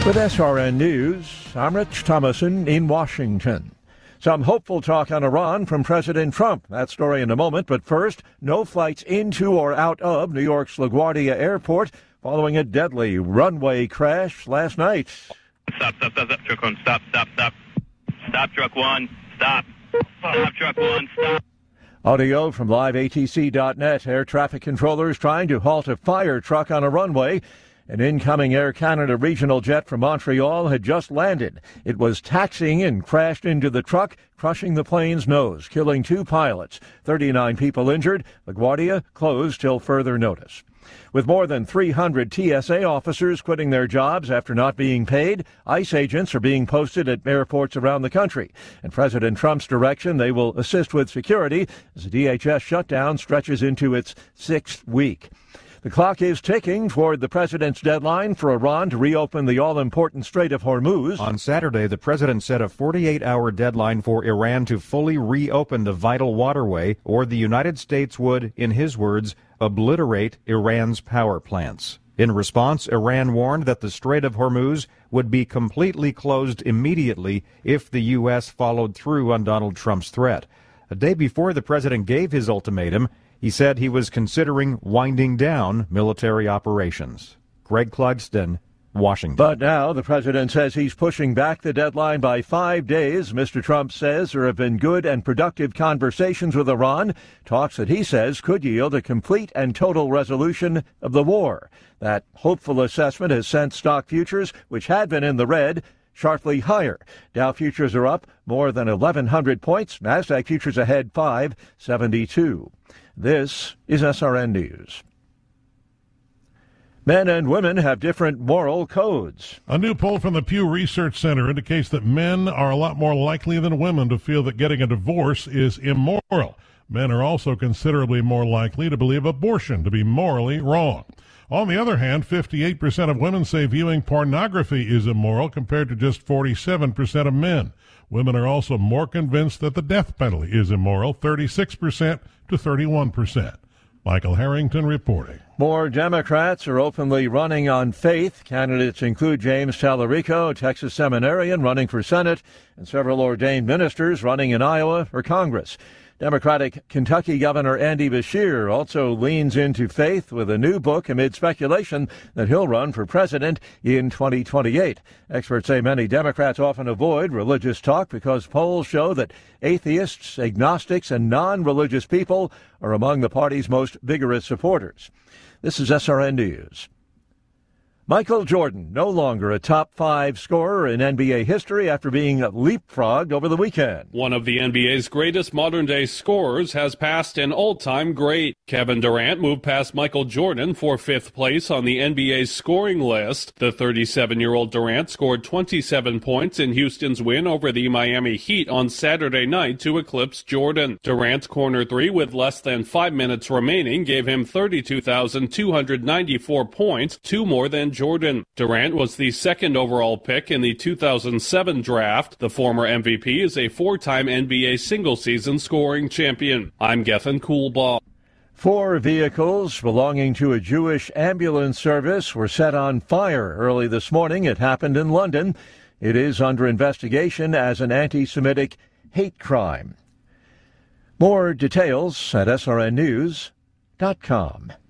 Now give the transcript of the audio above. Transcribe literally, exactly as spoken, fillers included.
With S R N News, I'm Rich Thomason in Washington. Some hopeful talk on Iran from President Trump. That story in a moment. But first, no flights into or out of New York's LaGuardia Airport following a deadly runway crash last night. Stop, stop, stop, stop, truck one, stop, stop, stop. Stop, truck one, stop. Stop, truck one, stop. Audio from live A T C dot net. Air traffic controllers trying to halt a fire truck on a runway. An incoming Air Canada regional jet from Montreal had just landed. It was taxiing and crashed into the truck, crushing the plane's nose, killing two pilots. thirty-nine people injured. LaGuardia closed till further notice. With more than three hundred T S A officers quitting their jobs after not being paid, ICE agents are being posted at airports around the country. And President Trump's direction, they will assist with security as the D H S shutdown stretches into its sixth week. The clock is ticking toward the president's deadline for Iran to reopen the all-important Strait of Hormuz. On Saturday, the president set a forty-eight hour deadline for Iran to fully reopen the vital waterway, or the United States would, in his words, obliterate Iran's power plants. In response, Iran warned that the Strait of Hormuz would be completely closed immediately if the U S followed through on Donald Trump's threat. A day before the president gave his ultimatum, he said he was considering winding down military operations. Greg Clugston, Washington. But now the president says he's pushing back the deadline by five days. Mister Trump says there have been good and productive conversations with Iran, talks that he says could yield a complete and total resolution of the war. That hopeful assessment has sent stock futures, which had been in the red, sharply higher. Dow futures are up more than eleven hundred points. NASDAQ futures ahead five seventy-two. This is S R N News. Men and women have different moral codes. A new poll from the Pew Research Center indicates that men are a lot more likely than women to feel that getting a divorce is immoral. Men are also considerably more likely to believe abortion to be morally wrong. On the other hand, fifty-eight percent of women say viewing pornography is immoral compared to just forty-seven percent of men. Women are also more convinced that the death penalty is immoral, thirty-six percent to thirty-one percent. Michael Harrington reporting. More Democrats are openly running on faith. Candidates include James Tallarico, a Texas seminarian running for Senate, and several ordained ministers running in Iowa for Congress. Democratic Kentucky Governor Andy Beshear also leans into faith with a new book amid speculation that he'll run for president in twenty twenty-eight. Experts say many Democrats often avoid religious talk because polls show that atheists, agnostics, and non-religious people are among the party's most vigorous supporters. This is S R N News. Michael Jordan, no longer a top five scorer in N B A history after being leapfrogged over the weekend. One of the N B A's greatest modern-day scorers has passed an all-time great. Kevin Durant moved past Michael Jordan for fifth place on the N B A's scoring list. The thirty-seven-year-old Durant scored twenty-seven points in Houston's win over the Miami Heat on Saturday night to eclipse Jordan. Durant's corner three with less than five minutes remaining gave him thirty-two thousand two hundred ninety-four points, two more than Jordan. Durant was the second overall pick in the two thousand seven draft. The former M V P is a four-time N B A single-season scoring champion. I'm Gethin Coolbaugh. Four vehicles belonging to a Jewish ambulance service were set on fire early this morning. It happened in London. It is under investigation as an anti-Semitic hate crime. More details at S R N news dot com.